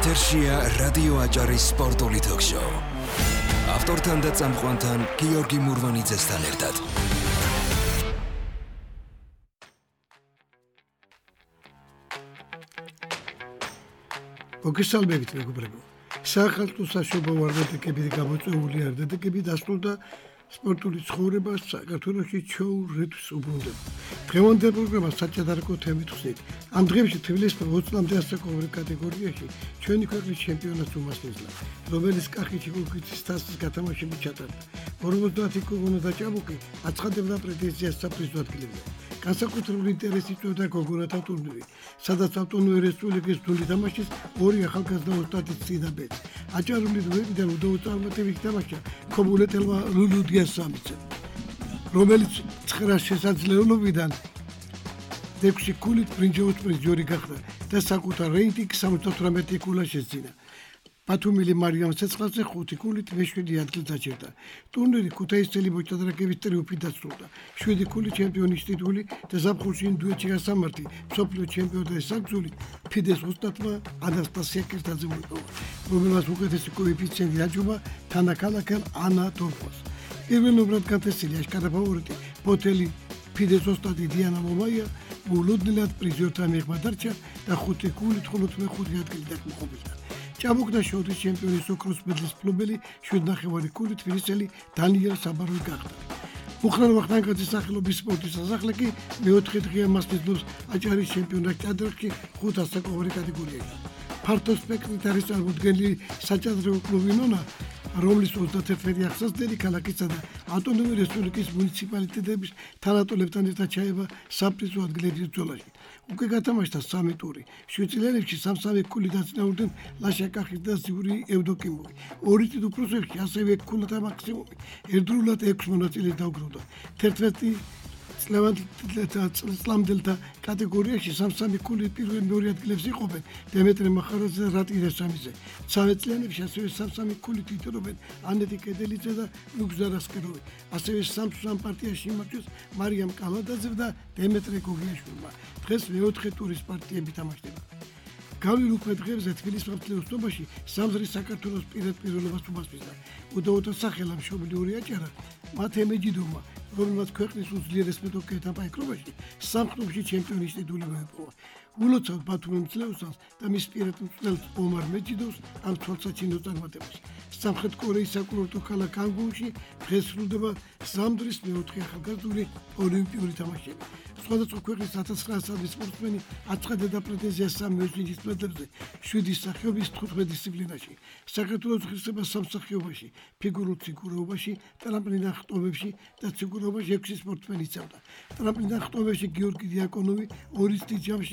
ეთერშია რადიო აჭარის სპორტული თოქ-შოუ. ავტორთან და წამყვანთან გიორგი მურვანიძესთან ერთად. მოგესალმებით მეგობრებო. სახალხო საშობო ვარდატეკები გამოწვეული არდატეკები დასრულდა სპორტული ცხოვრება საქართველოში ჩოუ რიტმს უბრუნდება. დღევანდელ პროგრამას საჭადრაკო თემით ხსნით. ამ დღეებში თბილისის 20-მდე ასაკობრივ კატეგორიაში ჩვენი ქვეყნის ჩემპიონატს უმასპინძლა, რომელიც კახეთში უკეთის თასის გათამაშებით ჩატარდა. 50 გოგონა და ჭაბუკი აცხადებდა პრეტენზიას საფრთხის ადგილებზე. განსაკუთრებული ინტერესი იწვევდა გოგონათა ტურნირი, სადაც ავტონომიური რესპუბლიკის გუნდი თამაშის ორი ახალგაზრდა ოსტატის წინაბედ. აჭარული დუეტიდან უდავწარმოთებით თამაშა ქობულეთელმა ლულუ დიასამიცემ, რომელიც 9 შესაძლებლობიდან 6 ქულით ბრინჯაოს პრიზიორი გახდა და საკუთარ რეიტინგს 78 ქულა შეძინა. ბათუმელი მარიამ ცეცხლაძე 5 ქულით მე-7 ადგილს დაჭერდა. ტურნირი ქუთაისელი მოჭადრაკეების ტრიუმფით დასრულდა. 7 ქულით ჩემპიონის ტიტული და ზაფხულში დუეტში გასამართი მსოფლიო ჩემპიონატის საგზური ფიდეს ოსტატმა ანასტასია კირტაძემ მოიპოვა, რომელმაც უკეთესი კოეფიციენტი აჯობა თანაქალაქელ ანა დორფოს. პირველობრივად განთესილი აშკარა ფავორიტი ბოთელი ფიდეს ოსტატი დიანა მომაია ულუდნელად პრიზიორთან მიღმა დარჩა და 5 ქულით მხოლოდ მე-5 ადგილი დაკმაყოფილდა. ჭაბუკთა შოუის ჩემპიონის ოქროს მედლის მფლობელი 7.5 ქულით თბილისელი დანიელ საბაროვი გახდა. მუხრან ვახტანგაძის სახელობის სპორტის სასახლე კი მეოთხე დღეა მასპინძლობს აჭარის ჩემპიონატ ჭადრაკში 5 ასაკობრივ კატეგორიაში. ფართო სპექტრით არის წარმოდგენილი საჭადრაკო კლუბი ნონა, რომლის 31 ახსასდელი ქალაქისა და ავტონომიური რესპუბლიკის მუნიციპალიტეტების თანატოლებთან ერთად ჩაება საფრთხის ადგილების ბრძოლაში. უკვე გათამაშდა 3 ტური. 7 წლებში 3 ქული დაწინაურდნენ ლაშა კახის და ზიური ევდოკიმოვი. 2 წლის უფროსებში ასევე ქულათა მაქსიმუმი ერთდროულად 6 მონაწილეს დაუგროვდა. 11 წლამდელთა კატეგორიაში 3 ქული პირველ მეორე ადგილებს იყოფენ დემეტრე მახარაძე და რატი რესამიძე. 13 წლიანებში ასევე 3 ქულით იტირობენ ანეტი კედელიძე და ლუქსა რასკეროვი. ასევე 3 პარტიაში იმარჯვეს მარიამ კალადაძე და დემეტრე გოგიაშვილმა. დღეს მეოთხე ტურის პარტიები თამაშდება. გავლილ უკვე დღეებზე თბილისის მართლეოსნობაში სამზრის საქართველოს პირადპირველობას უმასპინძლა. უდავოთა სახელა მშობლი ორი აჭარა მათე მეჯიდოვმა, რომელმაც ქვეყნის უძლიერეს მეტოქეთა პაიკრობაში სამხტომში ჩემპიონის ტიტული მოიპოვა. ულოცავთ ბათუმელ მძლეოსანს და მის პირად მწვრთნელს ომარ მეჯიდოვს ამ თვალსაჩინო წარმატებაში. სამხრეთ კორეის საკურორტო ქალაქ ანგუნში დღეს სრულდება სამზრის მეოთხე ახალგაზრდული ოლიმპიური თამაშები. სხვადასხვა ქვეყნის 1900 სპორტსმენი აცხადებდა პრეტენზიას სამეოჯინის მედლებზე 7 სახეობის 15 დისციპლინაში. საქართველოს ღირსება სამსახიობაში, ფიგურულ ციგურობაში, ტრამპლინთან ხტომებში და ციგურობაში 6 სპორტსმენი იცავდა. ტრამპლინთან ხტომებში გიორგი დიაკონოვი 2 წლის ჯამში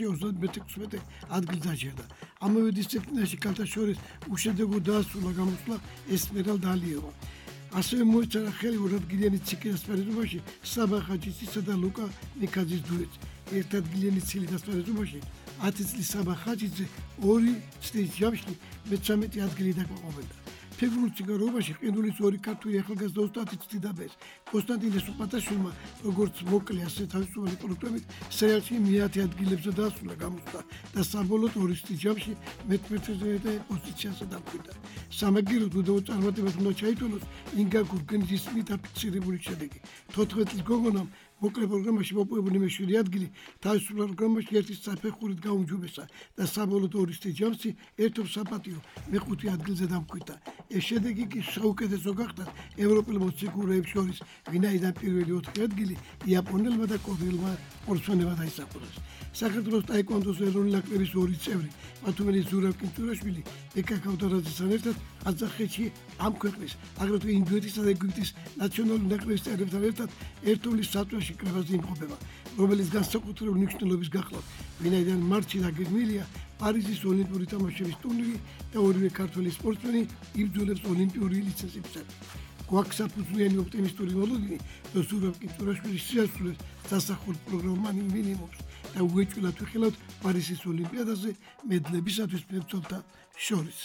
36 ადგილს დაჭერდა. ამავე დისციპლინაში ქალთა შორის უშედეგო დაასრულა გამოსვლა ესმერალდა ალიევა. ასევე მოეწერა ხელი 2 ადგილიანი ციკლის ასპარეზობაში საბა ხაჯიცისა და ლუკა ნიკაძის დუეტს. 1 ადგილიანი ციკლის ასპარეზობაში 10 წლის საბა ხაჯიძე 2 წლის ჯამში მე-13 ადგილი დაკმაყოფილდა. ფიგურულ ციგურობაში ყინულის 2 ქართული ახალგაზრდა ოსტატი ცდიდაბეს კონსტანტინე სუპატაშვილმა როგორც მოკლე ასე თავისუფალი პროექტებით სერიალში მე-10 ადგილებზე დაასრულა გამოსვლა და საბოლოოდ 2 წლის ჯამში მე-11 პოზიციაზე დამკვიდრა. სამაგიეროდ უდავო წარმატებას უნდა ჩაითვალოს ინგა გურგენიძის მით აფიქსირებული შედეგი. 14 წლის გოგონამ მოკლე პროგრამაში მოპოვებული მე-7 ადგილი თავისუფალ პროგრამაში 1 საფეხურით გაუმჯობესა და საბოლოოდ 2 წლის ჯამში ერთობ საპატიო მე-5 ადგილზე დამკვიდრა. ეს შედეგი კი საუკეთესო გახდა ევროპელ მოციქულებს შორის, ვინაიდან პირველი 4 ადგილი იაპონელმა და კორეელმა სპორტსმენებმა დაისახურეს. საქართველოს ტაიკვანდოს ეროვნული ნაკრების 2 წევრი ბათუმელი ზურაბ კინჭურაშვილი ეკა ქავთარაძესთან ერთად ყაზახეთში ამ ქვეყნის, აგრეთვე ინდოეთისა და ეგვიპტის ნაციონალური ნაკრების წევრებთან ერთად ერთეულის საწვევში კრებაზე იმყოფება, რომელიც განსაკუთრებული მნიშვნელობის გახლავთ, ვინაიდან მარტში დაგეგმილია პარიზის ოლიმპიური თამაშების ტურნირი და ორივე ქართველი სპორტსმენი იბრძოლებს ოლიმპიური ლიცენზიისათვის. გვაქვს საფუძვლიანი ოპტიმისტური მოლოდინი და ზურაბ კინჭურაშვილის შეასრულეს დასახულ პროგრამა მინიმუმს და უეჭვილად ვიხილავთ პარიზის ოლიმპიადაზე მედლებისათვის მებრძოლთა შორის.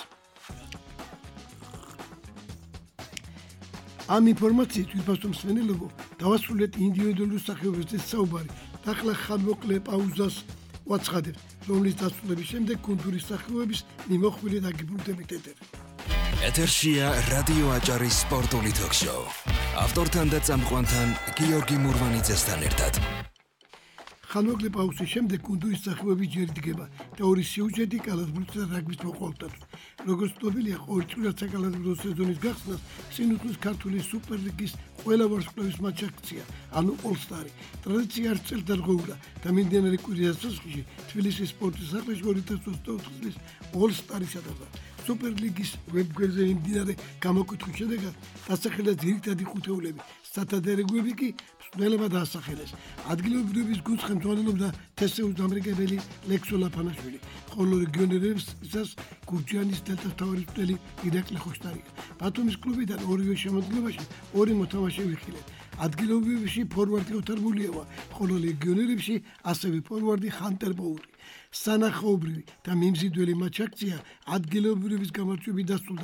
ამ ინფორმაციით ვიფასო მსმენელებო, დავასრულეთ ინდივიდუალური სახეობების საუბარი. ახლა ხანმოკლე პაუზას ვაცხადებთ, რომლის დასრულების შემდეგ გუნდურის სახეობების მიმოხმული დაგიბრუნდებით ეთერი. ეთერშია რადიო აჭარის სპორტული თოქ-შოუ. ავტორთან და წამყვანთან გიორგი მურვანიძესთან ერთად. ხანმოკლე პაუზის შემდეგ გუნდურის სახეობები ჯერ იდგება და ორი სიუჟეტი კალათბურთის და რაგბის მოყოლთათვის. როგორც ცნობილია, ყოველ წლიურად საკალათბურთო სეზონის გახსნას წინ ქართული სუპერლიგის ყველა ვარსკვლავის მატჩი აქცია, ანუ All-Star-ი. ტრადიცია არ წელს დარღვეულა და მიმდინარე კვირის დასაწყისში თბილისის სპორტის სახლში 2024 წლის All-Star-ი ჩატარდა. სუპერლიგის ვებგვერდზე მიმდინარე გამოკითხვის შედეგად დასახელა ძირითადი ხუთეულები, სათადარიგოები კი მსვლელებმა დაასახელეს. ადგილობრივების გუნდს ხელმძღვანელობდა თესეუს დამრიგებელი ლექსო ლაფანაშვილი, ხოლო რეგიონერებსაც გურჯაანის დელტას მთავარი მწვრთნელი ირაკლი ხოშტარია. ბათუმის კლუბიდან ორივე შემოქმედებაში ორი მოთამაშე ვიხილეთ. ადგილობრივებში ფორვარდი ოთარ მულიევა, ხოლო ლეგიონერებში ასევე ფორვარდი ხანტერ ბოური. სანახაობრივი და მიმზიდველი მატჩი აქცია ადგილობრივების გამარჯვებით დასრულდა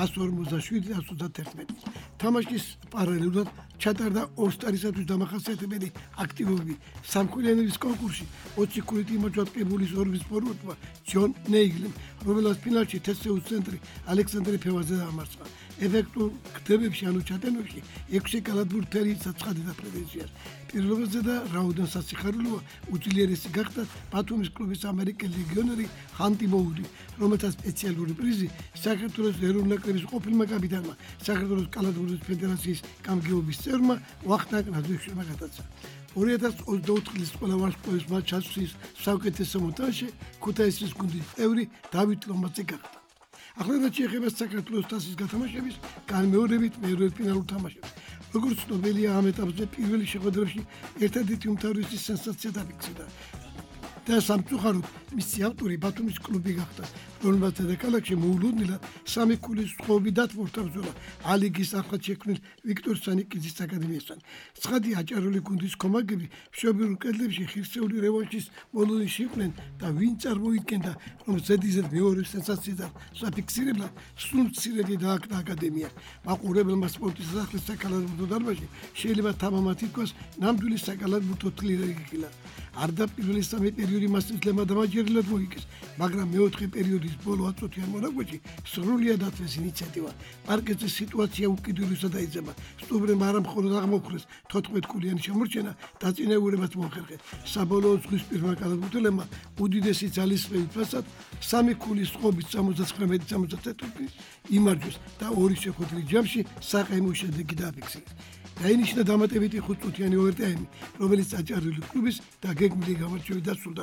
147-131. თამაშის პარალელურად ჩატარდა All-Star-ისათვის დამახასიათებელი აქტივობები. სამხვილიანების კონკურსში 20 ქულით იმოჩვენებულის ორბის ფორვარდმა ჯონ ნეიგლიმ, რომელსაც ფინალში თესეუს ცენტრი ალექსანდრე ფევაძე დაამარცხა. ეფექტურ ქდებებში ანუ ჩატენებში 6 კალათბურთელი საცხადდა პრეტენზიას. პირველზე და რაოდენს სასიხარულოა უძლიერესი გახდა ბათუმის კლუბის ამერიკელი ლეგიონერი ხანტი ბოური, რომელსაც სპეციალური პრიზი საქართველოს ეროვნული ნაკრების ყოფილმა კაპიტანმა, საქართველოს კალათბურთის ფედერაციის გამგეობის წევრმა ვახტანგ ნაზვიშვილმა გადაცა. 2024 წლის ყველა ვარსკვლავის მატჩის საუკეთესო მოთამაშე ქუთაისის გუნდის წევრი დავით ლომაძე გახდა. ახლა შეეხება საქართველოს თასის გათამაშების განმეორებით მეორე ფინალურ თამაშებს. როგორც ცნობილია, ამ ეტაპზე პირველი შეხვედრებში ერთადერთი უმთავრესი სენსაცია დაფიქსირდა და სამწუხაროდ მისი ავტორი ბათუმის კლუბი გახდა, რომელმაც დედაქალაქში მოულოდნელად სამი ქულის სხობი დათმორთა ბრძოლა ალიგის ახლად შექმნილ ვიქტორ სანიკიძის აკადემიასთან. ცხადია, აჭარული გუნდის კომაგები მშობლიურ კედლებში ხირცეული რევანშის მოლოდინში იყვნენ და ვინ წარმოიდგენდა, რომ ზედიზედ მეორე სენსაციიდან საფიქსირებლად სულ მცირედი დააკდა აკადემია. მაყურებელმა სპორტის სახლის საკალათბურთო დარბაზში შეიძლება თამამად ითქვას ნამდვილი საკალათბურთო თლილი გიგილა. არ და პირველი სამი პერიოდი მასწავლებელმა დამაჯერებლად მოიგეს, მაგრამ მეოთხე პერიოდის ბოლო 10 წუთიან მონაკვეთში სრულიად ათვეს ინიციატივა. პარკეტზე სიტუაცია უკიდურესად დაიძაბა. სტუმრებმა არა მხოლოდ აღმოხვრეს 14 ქულიანი შემორჩენა, დაწინაურებაც მოახერხეს. საბოლოო ზღვისპირმა კალათბურთელებმა უდიდესი ძალისხმევით ფასად სამი ქულის სხობით 79-73 იმარჯვეს და ორი შეხვედრის ჯამში საყენო შედეგი დააფიქსირეს. დაინიშნა დამატებითი 5 წუთიანი ოვერტაიმი, რომელიც აჭარული კლუბის და გეგმილი გამარჯვებით დასრულდა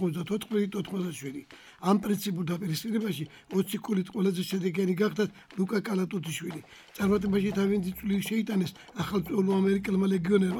94-87. ამ პრინციპულ დაპირისპირებაში 20 ქულით ყველაზე შედეგიანი გახდა ლუკა კალატოთიშვილი. წარმატებაში თავისი წვლილი შეიტანეს ახალწლოვანმა ამერიკელმა ლეგიონერმა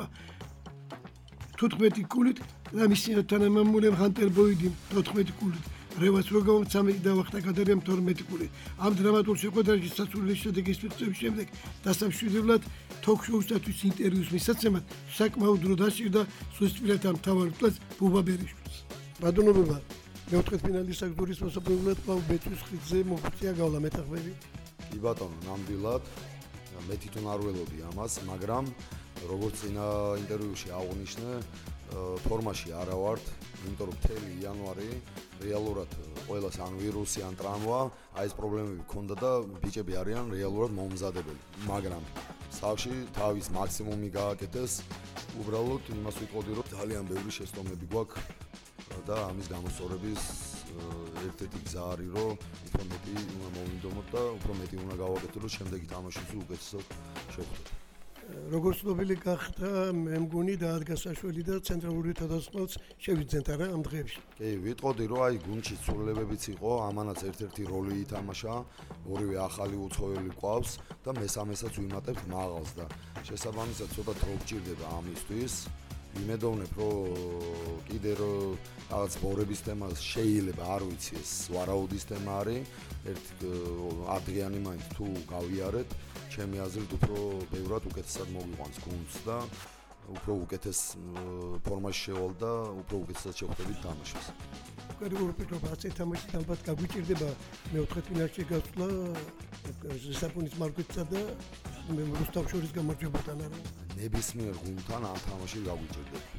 15 ქულით და მისი თანამემამულემ ჰანტერ ბოიდიმ 14 ქულით. რევას როგავამ 13 და ვახტანგ გადარიამ 12 ქულით. ამ დრამატულ შეხვედრაში სასურველი შედეგის მიღწევის შემდეგ დასამშვიდებლად თოქ-შოუსათვის ინტერვიუს მისაცემად საკმაოდ დრო დასჭირდა ზღვისპირეთთან მთავარ მწვრთნელს ბუბა ბერიშვილს. ბატონობებმა მეოთხე ფინალის საგზურის მოსაპოვებლად კლავ ბეჭვის ხიდზე მოგვიწია გავლა მეტახმები. კი ბატონო, ნამდვილად მე თვითონ არ ველოდი ამას, მაგრამ როგორც წინა ინტერვიუში აღნიშნე, ფორმაში არა ვართ, იმიტომ რომ მთელი იანვარი რეალურად ყველას ან ვირუსი ან ტრამვა, აი ეს პრობლემები ქონდა და ბიჭები არიან რეალურად მომზადებელი, მაგრამ სახლში თავის მაქსიმუმი გააკეთეს, უბრალოდ იმას ვიტყოდი, რომ ძალიან ბევრი შეცდომები გვაქვს და ამის გამოსწორების ერთ-ერთი გზა არის, რომ უფრო მეტი უნდა მოვინდომოთ და უფრო მეტი უნდა გავაკეთოთ, რომ შემდეგი თამაშიც უკეთესად შევხვდეთ. როგორც ცნობილი გახდა, მე მგონი დაადგა საშველი და ცენტრალური თავდასხმაც შევიძენთ არა ამ დღეებში. კი, ვიტყოდი, რომ აი გუნდში ცვლილებებიც იყო, ამანაც ერთ-ერთი როლი ითამაშა, ორივე ახალი უცხოელი ყავს და მესამესაც ვიმატებთ მაღალს და შესაბამისად ცოტა დრო გჭირდება ამისთვის. ვიმედოვნებ, რომ კიდე რაღაც ბორების თემა შეიძლება არ ვიცი, ეს ვარაუდის თემა არის, ადრიანი მაინც თუ გავიარეთ, ჩემი აზრით უფრო ბევრად უკეთესად მოგვიყვანს გუნდს და უფრო უკეთეს ფორმაში შევალ და უფრო უკეთესად შევხვდებით თამაშს. კატეგორიულ პირობებს თამაშით ალბათ გაგვიჭირდება მეოთხე ფინალში გასვლა ზესაფონის მარკეტსა და რუსთავ შორის გამარჯვებასთან არა. ნებისმიერ გუნდთან ამ თამაში გაგვიჭირდება.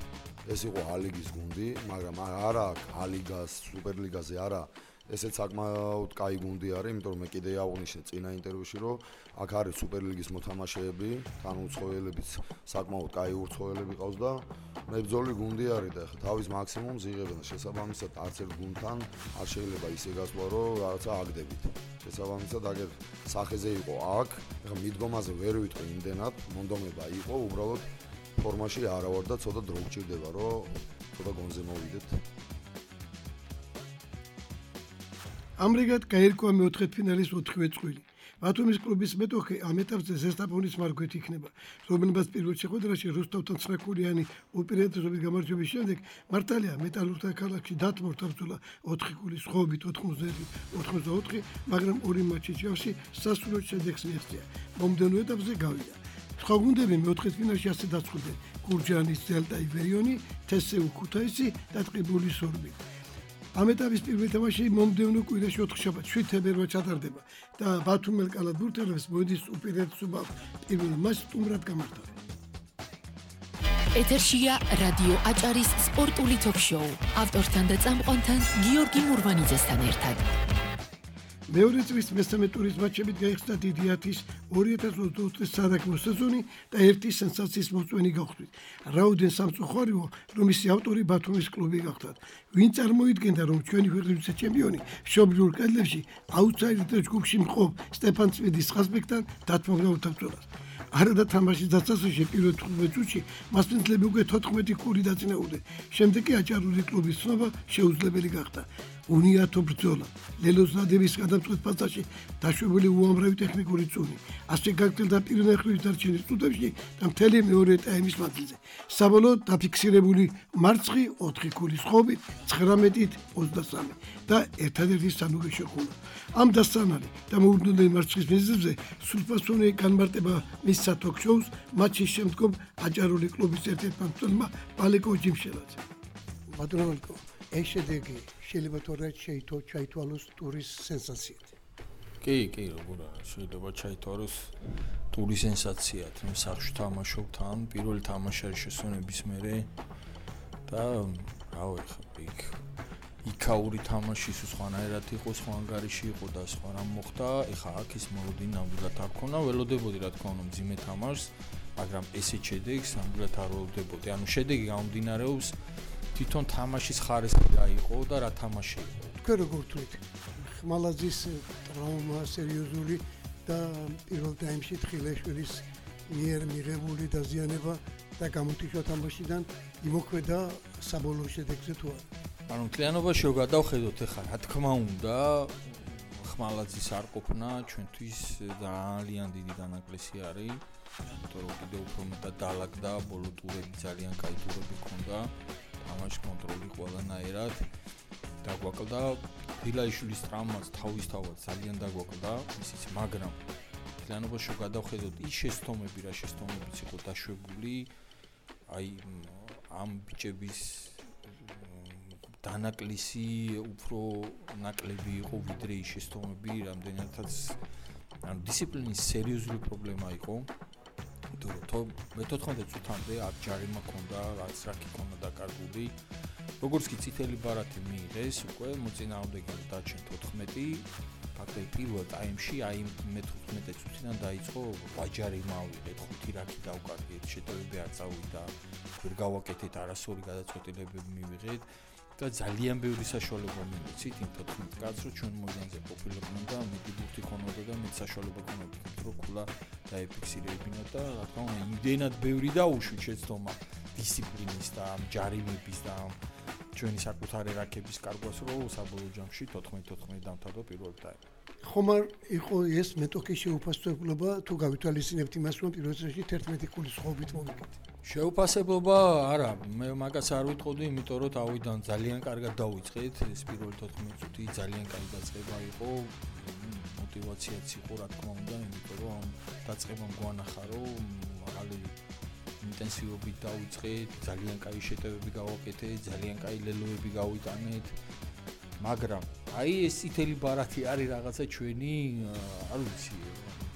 ეს იყო ალიგის გუნდი, მაგრამ არა ალიგას, სუპერლიგაზე არა. ესეც საკმაოდ კაი გუნდი არის, იმიტომ რომ მე კიდე აღვნიშნე წინა ინტერვიუში, რომ აქ არის სუპერლიგის მოთამაშეები, თან უცხოელებიც საკმაოდ კაი უცხოელები ყავს და მებრძოლი გუნდი არის და ახლა თავის მაქსიმუმს იღებენ. შესაბამისად, არც ერთ გუნდთან არ შეიძლება ისე გასვლა, რომ რაღაცა აგდებით. შესაბამისად, აგერ სახეზე იყო აქ, ახლა მიდგომაზე ვერ ვიტყვი იმდენად, მონდომება იყო, უბრალოდ ფორმაში არა ვარ და ცოტა დრო გჭირდება, რომ ცოტა გონზე მოვიდეთ. ამრიგად გაირკვა მეოთხედფინალის 4-ვე წყვილი. ბათუმის კლუბის მეტოქე ამ ეტაპზე ზესტაფონის მარგვეთ იქნება, რომელმაც პირველ შეხვედრაში რუსთავთან ცხრაკულიანი უპირატესობის გამარჯვების შემდეგ მართალია მეტალურგთა ქალაქში დათმორთა ბრძოლა 4 ქულის ხობით 91-84, მაგრამ ორი მატჩის ჯამში სასულიერო შედეგს მიაღწია. მომდევნო ეტაპზე გავიდა. სხვა გუნდები მეოთხედფინალში ასე დაწყობდნენ: გურჯაანის დელტა ივერიონი, თესეუ ქუთაისი და ტყიბულის სორბი. ამ ეტაპის პირველი თამაში მომდევნო კვირაში 4 შაბათს 7 თებერვალს ჩატარდება და ბათუმელ კალათბურთელებს მოდის უპირატესობა პირველ მასს სტუმრად გამართავენ. ეთერშია რადიო აჭარის სპორტული ток-შოუ. ავტორთან და წამყვანთან გიორგი მურვანიძესთან ერთად. მეორე წლის მესამე ტურის მატჩებით გაიხსნა დიდი 10-ის 2024 სარაგბო სეზონი და ერთი სენსაციის მოწვენი გავხდით. რაუდენ სამწუხაროა, რომ მისი ავტორი ბათუმის კლუბი გახდათ. ვინ წარმოიდგენდა, რომ ჩვენი ქვეყნის ჩემპიონი მშობლიურ კედლებში აუთსაიდერთა ჯგუფში მყოფ სტეფან წვიდის ხაზბეკთან დათმობდა უთაბძოლას. არადა თამაშის დასასრულში პირველ 15 წუთში მასპინძლები უკვე 14 ქული დაწინაურდნენ. შემდეგ კი აჭარული კლუბის ცნობა შეუძლებელი გახდა. უნიათო ბრძოლა, ლელოზნადების გადამწყვეტ ფაზაში დაშვებული უამრავი ტექნიკური წუნი, ასე გაგრძელდა პირველი ხმის დარჩენის წუთებში და მთელი მეორე ტაიმის მანძილზე. საბოლოოდ დაფიქსირებული მარცხი 4 ქულის ხობით 19-23 და ერთადერთი სანუგეშო ქულა. ამ დასწრანალი და მოულოდნელი მარცხის მიზეზზე სრულფასოვანი განმარტება მისცა ток-შოუს მატჩის შემდგომ აჭარული კლუბის ერთ-ერთმა მწვრთნელმა პალეკო ჯიმშელაძე. ბატონო, ეს შედეგი შეიძლება თორემ ჩაითვალოს ტურის სენსაციად. კი, როგორ არა, შეიძლება ჩაითვალოს ტურის სენსაციად. მე სახში თამაშობ თან, პირველი თამაში არის შესვენების მერე და რავი ხა იქაური თამაში სხვანაირად იყო, სხვა ანგარიში იყო და სხვა რამ მოხდა. ეხა აქ ის მოლოდინი ნამდვილად არ ქონა, ველოდებოდი რა თქმა უნდა მძიმე თამაშს, მაგრამ ესეთ შედეგს ნამდვილად არ ველოდებოდი. ანუ შედეგი გამომდინარეობს თვითონ თამაშის ხარისხი რა იყო და რა თამაში იყო. თქვენ როგორ თვლით? ხმალაძის ტრავმა სერიოზული და პირველ ტაიმში თხილაშვილის მიერ მიღებული დაზიანება და გამოტიშვა თამაშიდან იმოქმედა საბოლოო შედეგზე თუ არა? ანუ მთლიანობაში რო გადავხედოთ ახლა რა თქმა უნდა ხმალაძის არ ყოფნა ჩვენთვის ძალიან დიდი დანაკლისი არის, იმიტომ რომ კიდევ უფრო მეტად დაალაგდა ბოლო ტურები, ძალიან კაი ტურები ჰქონდა. თამაშის კონტროლი ყველანაირად დაგვაკლდა. დილაიშვილის ტრავმაც თავისთავად ძალიან დაგვაკლდა ისიც, მაგრამ მთლიანობაში გადავხედოთ ის შეცდომები, რა შეცდომებიც იყო დაშვებული, აი ამ ბიჭების დანაკლისი უფრო ნაკლები იყო ვიდრე ის შეცდომები, რამდენადაც ანუ დისციპლინის სერიოზული პრობლემა იყო. მე-14 წუთამდე აქ ჯარიმა ქონდა, რაც რაკი ქონდა დაკარგული. როგორც კი წითელი ბარათი მიიღეს, უკვე მოწინააღმდეგე დარჩენ 14. ფაქტობრივად პირველ ტაიმში აი მე-15 წუთიდან დაიწყო ვაჯარიმა ავიღეთ, 5 რაკი დავკარგეთ, შეტევები არ წავიდა, ვერ გავაკეთეთ არასორი გადაწყვეტილებები მივიღეთ და ძალიან ბევრი საშუალება მივიცით იმ 14 კაცს, რომ ჩვენ მოედანზე ყოფილიყვნენ და მეტი ბურთი ქონოდა და მეტ საშუალება ქონოდა, რომ ქულა დაეფიქსირებინა და რა თქმა უნდა იმდენად ბევრი დაუშვით შეცდომა დისციპლინის და ჯარიმების და ჩვენი საკუთარი რაკების კარგვას, რომ საბოლოო ჯამში 14-14 დამთავრდა პირველ ტაიმი. ხომ არ იყო ეს მეტოქის შეუფასებლობა თუ გავითვალისწინებთ იმას, რომ პირველ წელში 11 ქულის ხობით მოვიგეთ? შეუფასებლობა არა, მე მაგას არ ვიტყოდი, იმიტომ რომ თავიდან ძალიან კარგად დავიწყეთ, ეს პირველი 14 წუთი ძალიან კარგი დაწყება იყო, мотиваციაც იყო რა თქმა უნდა, იმიტომ რომ დაწყებამ გვანახა, რომ მაღალი ინტენსივობით დავიწყეთ, ძალიან კაი შეტევები გავაკეთეთ, ძალიან კაი ლელოები გავიტანეთ. მაგრამ აი ეს წითელი ბარათი არის რაღაცა ჩვენი, არ ვიცი,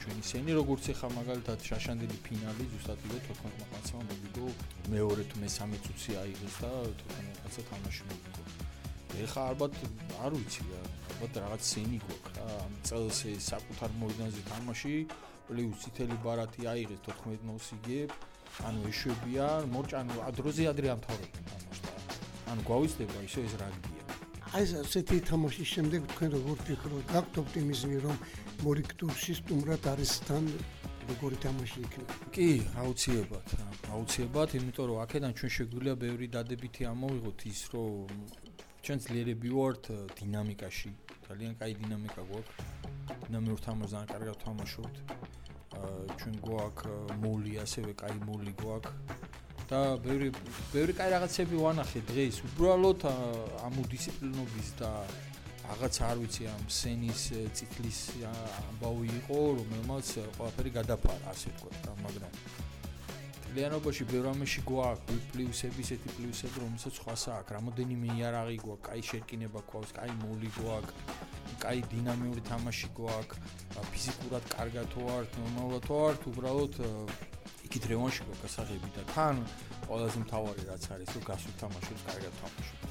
ჩვენი სენი, როგორც ეხა მაგალითად შაშანდელი ფინალი ზუსტად იგო 14 კაცმა მოგიგო მეორე თუ მესამე წუთი აიღეს და 14 კაცად თამაში მოგიგო. ეხა ალბათ არ ვიცი რა, ალბათ რაღაც სენი გვაქვს რა, ამ წელს ეს საკუთარ მოედანზე თამაში, პლუს წითელი ბარათი აიღეს 14-ს იგებ, ანუ ეშვებიან, მორჭანო ადროზე ადრე ამთავრებენ თამაშს და ანუ გვავიცდება ისე ეს რაგბია. აი ესეთი თამაშის შემდეგ თქვენ როგორ ფიქრობთ, გაქვთ ოპტიმიზმი რომ მორიგტურში სტუმრად არის თან როგორი თამაში იქნება? კი, აუცილებლად, იმიტომ რომ აქედან ჩვენ შეგვიძლია ბევრი დადებითი ამოვიღოთ ის რომ ჩვენ ძლიერები ვართ დინამიკაში, ძალიან კაი დინამიკა გვაქვს. დინამიურ თამაშს ძალიან კარგად ვთამაშობთ. ჩვენ გვაქვს მოლი, ასევე კაი მოლი გვაქვს. და ბევრი კაი რაღაცები ვანახე დღეს. უბრალოდ ამ დისციპლინობის და რაღაც არ ვიცი ამ სენის წითლის ამბავი იყო, რომელმაც ყველაფერი გადაფარა, ასე ვთქვათ, მაგრამ ლიანობაში ბევრ ამაში გვაქვს პლუსები, ესეთი პლუსები, რომელსაც სხვას აქვს. რამოდენიმე იარაღი გვაქვს, კაი შერკინება გვაქვს, კაი მოლი გვაქვს, კაი დინამიური თამაში გვაქვს, ფიზიკურად კარგად ვართ, ნორმალურად ვართ, უბრალოდ იქით რევანში გვაქვს გასაღები და თან ყველაზე მთავარი რაც არის, რომ გასულ თამაშებს კარგად თამაშობთ.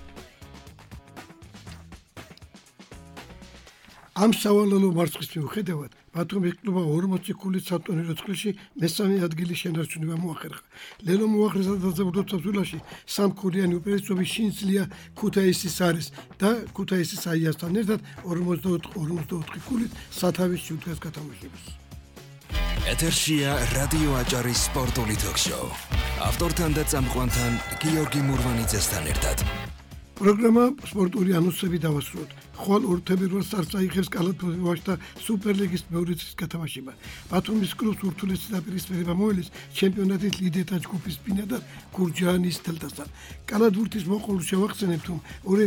ამ სავალალო მარცხის მიუხედავად, ბათუმის კლუბმა 40 ქულით სატურნირო ცხრილში მესამე ადგილის შენარჩუნება მოახერხა. ლელო მოახერხა საზოგადოებრივ საბჭოში სამქულიანი უპირატესობის შინძლია ქუთაისის არის და ქუთაისის აიასთან ერთად 44 ქულით სათავეში უდგას გათამაშებას. ეთერშია რადიო აჭარის სპორტული ток-შოუ. ავტორთან და წამყვანთან გიორგი მურვანიძესთან ერთად. პროგრამა სპორტული ანონსები დავასრულოთ. ხვალ 2 თებერვალს starts აიღებს კალათბურთის და სუპერლიგის მეორე წრის გათამაშება. ბათუმის კლუბს ურთულესი დაპირისპირება მოელის ჩემპიონატის ლიდერთა ჯგუფის ბინა და გურჯაანის თელტასთან. კალათბურთის მოყოლს შევახსენებთ, რომ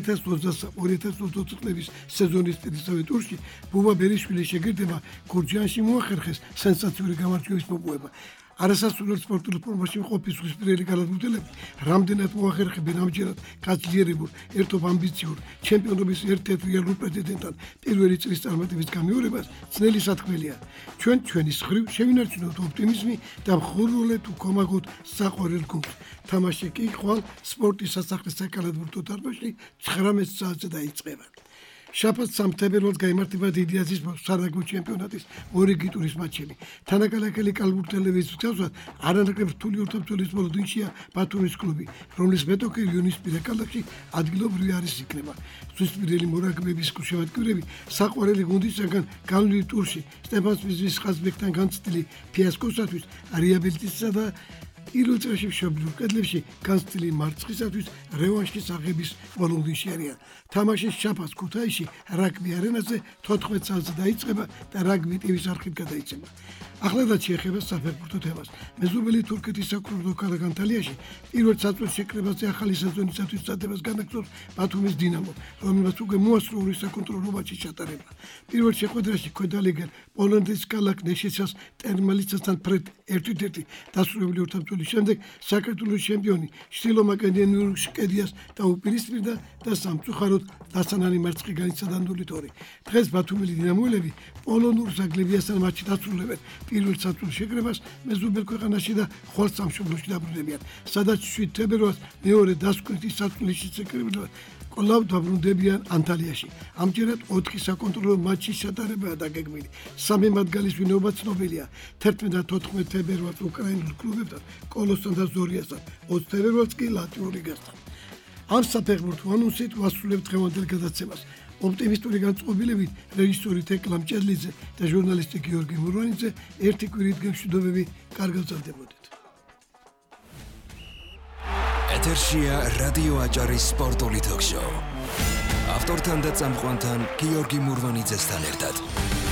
2023-2024 წლების სეზონის პირველ ტურში ბუბა ბერიშვილის შეგირდება გურჯაანში მოახერხეს სენსაციური გამარჯვების მოპოვება. არასასურველ სპორტულ ფორმაში მყოფი ზღვისპირელი კალათბურთელები რამდენად მოახერხებენ ამჯერად გაძლიერებულ, ერთობ ამბიციურ ჩემპიონობის ერთ-ერთ რეალურ პრეტენდენტად პირველი წლის წარმატების გამეორებას ძნელი სათქმელია. ჩვენი მხრივ შევინარჩუნოთ ოპტიმიზმი და მხურვალედ უქომაგოთ საყვარელ გუნდს. თამაში კი ხვალ სპორტის სასახლის საკალათბურთო დარბაზში 19 საათზე დაიწყება. შაბათს 3 თებერვალს გაიმართება დიდი აზიის სარაგბო ჩემპიონატის მორიგი ტურის მატჩები. თანაკალათელი კალათბურთელების მსგავსად არანაკლებ რთული ორთაბრძოლის ბოლოდინშია ბათუმის კლუბი, რომლის მეტოქი იონისპირა ქალაქში ადგილობრივი არის იქნება. ზღვისპირელი მორაგბეების შემადგენლები საყვარელი გუნდისგან განვლილი ტურში სტეფან სმიტის ხაზბეკთან განცდილი ფიასკოსათვის რეაბილიტაციისა და პირველ წრეში მშობლიურ კედლებში განცდილი მარცხისათვის რევანშის აღების ბოლოდინში არიან. თამაშის შაბათს ქუთაისში რაგბი არენაზე 14 საათზე დაიწყება და რაგბი ტივის არხით გადაიცემა. ახლადაც შეეხება საფეხბურთო თემას. მეზობელი თურქეთის საკრებულო ქალაქ ანტალიაში პირველ საწვერს შეკრებაზე ახალი სეზონისათვის წადებას განაგრძობს ბათუმის დინამო, რომელმაც უკვე მოასწრო ორი საკონტროლო მატჩი ჩატარება. პირველ შეხვედრაში ქვედალეგან პოლონეთის ქალაქ ნეშეცას ტერმალიცასთან ფრედ 1-1 დასრულებული ორთაბრძოლის შემდეგ საქართველოს ჩემპიონი შილომაკედონიურ შკედიას დაუპირისპირდა და სამწუხაროდ დასანანი მარცხი განიცადა 0-2. დღეს ბათუმელი დინამოელები პოლონურ ზაგრებიასთან მატჩი დასრულებენ. პირველ საწვერს შეკრებას მეზობელ ქვეყანაში და ხვალ სამშობლოში დაბრუნდებიან, სადაც 7 თებერვალს მეორე დასკვნითი საწვერის შეკრება კვლავ დაბრუნდებიან ანტალიაში. ამჯერად 4 საკონტროლო მატჩის ჩატარებაა დაგეგმილი. სამი მათგანის ვინაობა ცნობილია. 11 და 14 თებერვალს უკრაინულ კლუბებთან, კოლოსთან და ზორიასთან, 20 თებერვალს კი ლატვიურ ლიგასთან. ამ საფეხბურთო ანონსით ვასრულებთ დღევანდელ გადაცემას. ოპტიმისტური განწყობილებით რეჟისორი თეკლა მჭედლიძე და ჟურნალისტი გიორგი მურვანიძე ერთი კვირით გემშვიდობები, კარგად გრძელდებოდეთ. ეთერშია რადიო აჭარის სპორტული ток-შოუ. ავტორთან და წამყვანთან გიორგი მურვანიძესთან ერთად.